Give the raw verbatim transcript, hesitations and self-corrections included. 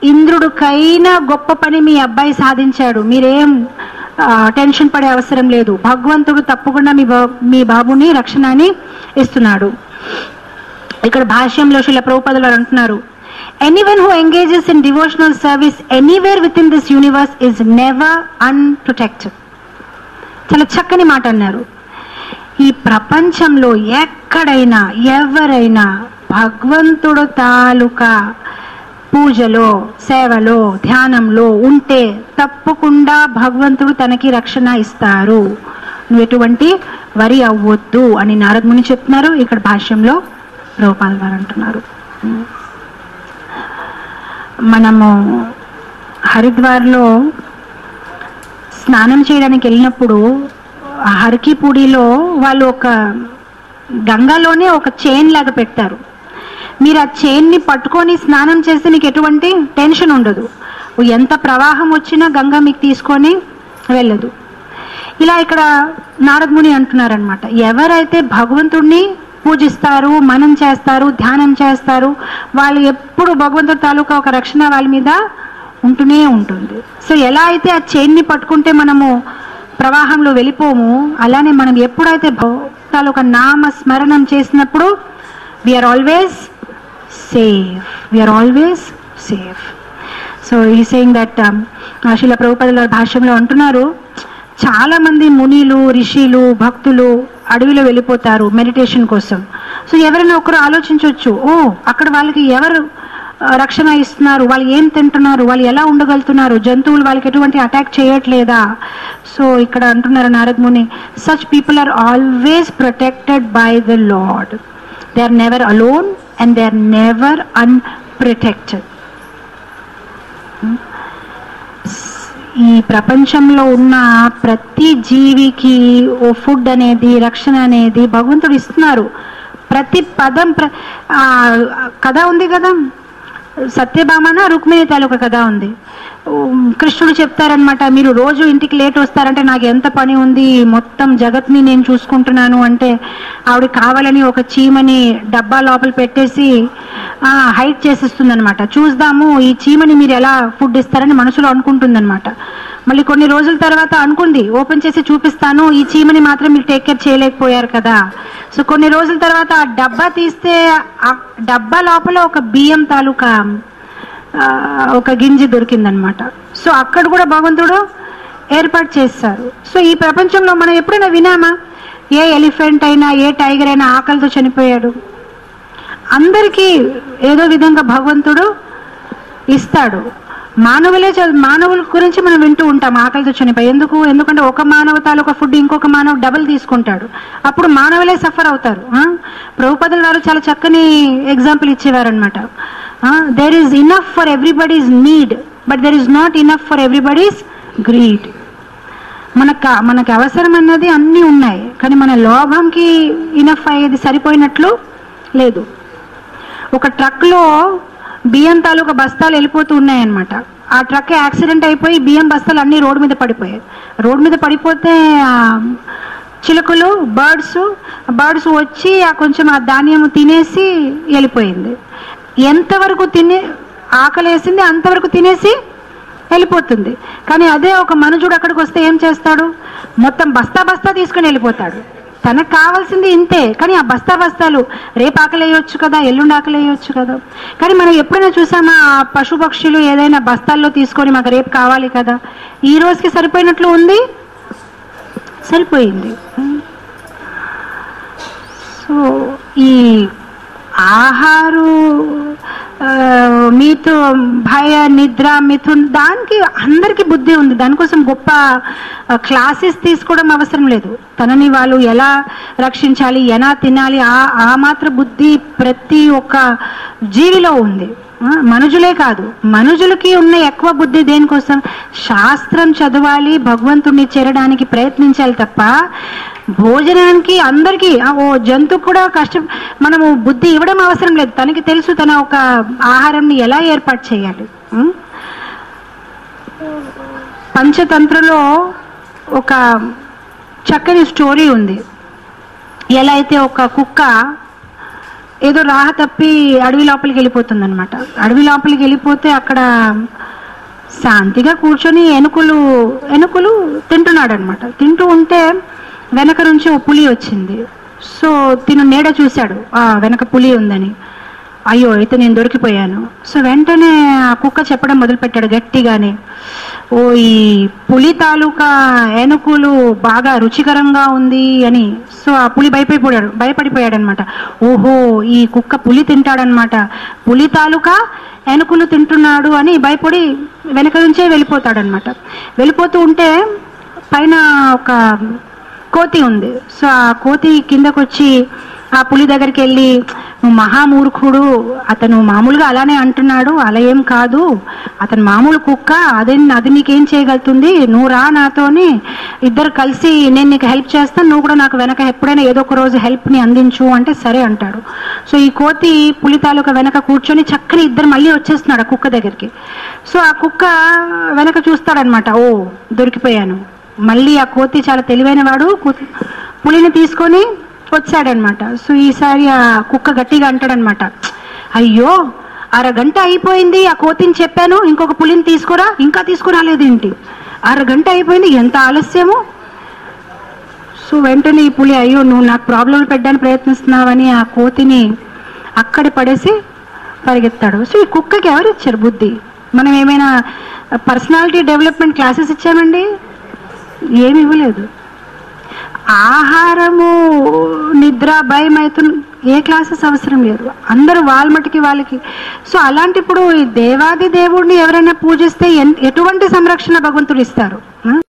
ఇంద్రుడికైనా గొప్ప పని మీ అబ్బాయి సాధించాడు, మీరేం టెన్షన్ పడే అవసరం లేదు, భగవంతుడు తప్పకుండా మీ మీ బాబుని రక్షణని ఇస్తున్నాడు. ఇక్కడ భాష్యంలో శ్రీల ప్రభుపాదులు అంటున్నారు, anyone who engages in devotional service anywhere within this universe is never unprotected. చాలా చక్కని మాట అన్నారు. ఈ ప్రపంచంలో ఎక్కడైనా ఎవరైనా భగవంతుడు తాలూకా పూజలో సేవలో ధ్యానంలో ఉంటే తప్పకుండా భగవంతుడు తనకి రక్షణ ఇస్తారు, నువ్వు ఎటువంటి వరి అవ్వద్దు అని నారద ముని చెప్తున్నారు. ఇక్కడ భాష్యంలో ప్రభుపాదులు వారు అంటున్నారు. మనము హరిద్వార్లో స్నానం చేయడానికి వెళ్ళినప్పుడు హర్కీపూడిలో వాళ్ళు ఒక గంగాలోనే ఒక చైన్ లాగా పెడతారు. మీరు ఆ చైన్ని పట్టుకొని స్నానం చేస్తే మీకు ఎటువంటి టెన్షన్ ఉండదు, ఎంత ప్రవాహం వచ్చినా గంగా మీకు తీసుకొని వెళ్ళదు. ఇలా ఇక్కడ నారద ముని అంటున్నారనమాట, ఎవరైతే భగవంతుడిని పూజిస్తారు, మనం చేస్తారు, ధ్యానం చేస్తారు, వాళ్ళు ఎప్పుడు భగవంతుడి తాలూకా ఒక రక్షణ వాళ్ళ మీద ఉంటూనే ఉంటుంది. సో ఎలా అయితే ఆ చైన్ని పట్టుకుంటే మనము ప్రవాహంలో వెళ్ళిపోము, అలానే మనం ఎప్పుడైతే తాలూకా నామ స్మరణం చేసినప్పుడు we're always safe, we're always safe. So ఈ సేయింగ్ దట్ శ్రీల ప్రభుపాదుల భాష్యంలో అంటున్నారు, చాలా మంది మునిలు ఋషులు భక్తులు అడవిలో వెళ్ళిపోతారు మెడిటేషన్ కోసం. సో ఎవరైనా ఒకరు ఆలోచించవచ్చు, ఓ అక్కడ వాళ్ళకి ఎవరు రక్షణ ఇస్తున్నారు, వాళ్ళు ఏం తింటున్నారు, వాళ్ళు ఎలా ఉండగలుగుతున్నారు, జంతువులు వాళ్ళకి ఎటువంటి అటాక్ చేయట్లేదా. సో ఇక్కడ అంటున్నారు Narada Muni, such people are always protected by the Lord, they are never alone and they are never unprotected. ఈ ప్రపంచంలో ఉన్న ప్రతి జీవికి ఓ ఫుడ్ అనేది రక్షణ అనేది భగవంతుడు ఇస్తున్నారు. ప్రతి పదం ప్ర కథ ఉంది కదా, సత్యభామన రుక్మిణి తాలూకా కథ ఉంది. కృష్ణుడు చెప్తారనమాట, మీరు రోజు ఇంటికి లేట్ వస్తారంటే నాకు ఎంత పని ఉంది, మొత్తం జగత్ని నేను చూసుకుంటున్నాను అంటే ఆవిడ కావాలని ఒక చీమని డబ్బా లోపల పెట్టేసి హైట్ చేసిస్తుంది అనమాట. చూద్దాము ఈ చీమని మీరు ఎలా ఫుడ్ ఇస్తారని మనసులో అనుకుంటుంది అనమాట. మళ్ళీ కొన్ని రోజుల తర్వాత అనుకుంది, ఓపెన్ చేసి చూపిస్తాను, ఈ చీమని మాత్రం మీరు టేక్ కేర్ చేయలేకపోయారు కదా. సో కొన్ని రోజుల తర్వాత ఆ డబ్బా తీస్తే ఆ డబ్బా లోపల ఒక బియ్యం తాలూకా ఒక గింజి దొరికిందనమాట. సో అక్కడ కూడా భగవంతుడు ఏర్పాటు చేస్తారు. సో ఈ ప్రపంచంలో మనం ఎప్పుడైనా వినామా, ఏ ఎలిఫెంట్ అయినా ఏ టైగర్ అయినా ఆకలితో చనిపోయాడు? అందరికీ ఏదో విధంగా భగవంతుడు ఇస్తాడు. మానవులే మానవుల గురించి మనం వింటూ ఉంటాం ఆకలితో చనిపోయి. ఎందుకు? ఎందుకంటే ఒక మానవ తాలూకా ఫుడ్ ఇంకొక మానవ డబుల్ తీసుకుంటాడు, అప్పుడు మానవులే సఫర్ అవుతారు. ప్రభుపాదుల వారు చాలా చక్కని ఎగ్జాంపుల్ ఇచ్చేవారు అనమాట. There is enough for everybody's need, but there is not enough for everybody's greed. మనకు మనకు అవసరం అన్నది అన్నీ ఉన్నాయి, కానీ మన లోభంకి ఇనఫ్ అయ్యేది సరిపోయినట్లు లేదు. ఒక ట్రక్లో బియ్యం తాలూకా బస్తాలు వెళ్ళిపోతూ ఉన్నాయన్నమాట. ఆ ట్రక్ యాక్సిడెంట్ అయిపోయి బియ్యం బస్తాలు అన్నీ రోడ్డు మీద పడిపోయాయి. రోడ్డు మీద పడిపోతే చిలుకలు బర్డ్స్ బర్డ్స్ వచ్చి ఆ కొంచెం ఆ ధాన్యం తినేసి వెళ్ళిపోయింది. ఎంతవరకు తినే ఆకలేసింది అంతవరకు తినేసి వెళ్ళిపోతుంది. కానీ అదే ఒక మనుషుడు అక్కడికి వస్తే ఏం చేస్తాడు? మొత్తం బస్తా బస్తా తీసుకుని వెళ్ళిపోతాడు. తనకు కావాల్సింది ఇంతే, కానీ ఆ బస్తా బస్తాలు రేపు ఆకలి వేయొచ్చు కదా, ఎల్లుండి ఆకలి వేయొచ్చు కదా. కానీ మనం ఎప్పుడైనా చూసామా ఆ పశు పక్షులు ఏదైనా బస్తాల్లో తీసుకొని మాకు రేపు కావాలి కదా, ఈ రోజుకి సరిపోయినట్లు ఉంది, సరిపోయింది. సో ఈ ఆహారు మీతో భయ నిద్ర మిథున్ దానికి అందరికీ బుద్ధి ఉంది, దానికోసం గొప్ప క్లాసెస్ తీసుకోవడం అవసరం లేదు. తనని వాళ్ళు ఎలా రక్షించాలి, ఎలా తినాలి, ఆ ఆ మాత్ర బుద్ధి ప్రతి ఒక్క జీవిలో ఉంది. మనుజులే కాదు, మనుజులకి ఉన్న ఎక్కువ బుద్ధి దేనికోసం? శాస్త్రం చదవాలి, భగవంతుడిని చేరడానికి ప్రయత్నించాలి తప్ప భోజనానికి అందరికీ ఓ జంతువు కూడా కష్టం మనము బుద్ధి ఇవ్వడం అవసరం లేదు. తనకి తెలుసు తన ఒక ఆహారాన్ని ఎలా ఏర్పాటు చేయాలి. పంచతంత్రలో ఒక చక్కని స్టోరీ ఉంది. ఎలా అయితే ఒక కుక్క ఏదో రాహ తప్పి అడవి లోపలికి వెళ్ళిపోతుంది అనమాట. అడవి లోపలికి వెళ్ళిపోతే అక్కడ శాంతిగా కూర్చొని ఎనుకలు ఎనుకలు తింటున్నాడు అనమాట. తింటూ ఉంటే వెనక నుంచి ఓ పులి వచ్చింది. సో తిను నీడ చూశాడు ఆ వెనక పులి ఉందని. అయ్యో అయితే నేను దొరికిపోయాను. సో వెంటనే ఆ కుక్క చెప్పడం మొదలుపెట్టాడు గట్టిగానే, ఓ ఈ పులి తాలూకా ఏనుకులు బాగా రుచికరంగా ఉంది అని. సో ఆ పులి భయపడిపోయాడు భయపడిపోయాడు అనమాట. ఓహో ఈ కుక్క పులి తింటాడనమాట, పులి తాలూకా ఏనుకులు తింటున్నాడు అని భయపడి వెనక నుంచే వెళ్ళిపోతాడనమాట. వెళ్ళిపోతూ ఉంటే పైన ఒక కోతి ఉంది. సో ఆ కోతి కిందకు వచ్చి ఆ పులి దగ్గరికి వెళ్ళి, నువ్వు మహామూర్ఖుడు, అతను మామూలుగా అలానే అంటున్నాడు, అలా ఏం కాదు, అతను మామూలు కుక్క, అదే అది నీకేం చేయగలుగుతుంది, నువ్వు రా నాతోని, ఇద్దరు కలిసి నేను నీకు హెల్ప్ చేస్తాను, నువ్వు కూడా నాకు వెనక ఎప్పుడైనా ఏదో ఒక రోజు హెల్ప్ని అందించు అంటే సరే అంటాడు. సో ఈ కోతి పులి తాలూకా వెనక కూర్చొని చక్కని ఇద్దరు మళ్ళీ వచ్చేస్తున్నాడు ఆ కుక్క దగ్గరికి. సో ఆ కుక్క వెనక చూస్తాడనమాట, ఓ దొరికిపోయాను. మళ్ళీ ఆ కోతి చాలా తెలివైన వాడు, పులిని తీసుకొని వచ్చాడనమాట. సో ఈసారి ఆ కుక్క గట్టిగా అంటాడనమాట, అయ్యో అరగంట అయిపోయింది, ఆ కోతిని చెప్పాను ఇంకొక పులిని తీసుకురా, ఇంకా తీసుకురాలేదేంటి, అరగంట అయిపోయింది, ఎంత ఆలస్యము. సో వెంటనే ఈ పులి, అయ్యో నువ్వు నాకు ప్రాబ్లంలు పెట్టడానికి ప్రయత్నిస్తున్నావని ఆ కోతిని అక్కడ పడేసి పరిగెత్తాడు. సో ఈ కుక్కకి ఎవరు ఇచ్చారు బుద్ధి? మనం ఏమైనా పర్సనాలిటీ డెవలప్మెంట్ క్లాసెస్ ఇచ్చామండి? ఏమి ఇవ్వలేదు. ఆహారము, నిద్ర, భయం అవుతున్న ఏ క్లాసెస్ అవసరం లేదు, అందరూ వాళ్ళ మటుకి వాళ్ళకి. సో అలాంటిప్పుడు దేవాది దేవుడిని ఎవరైనా పూజిస్తే ఎటువంటి సంరక్షణ భగవంతుడు ఇస్తారు?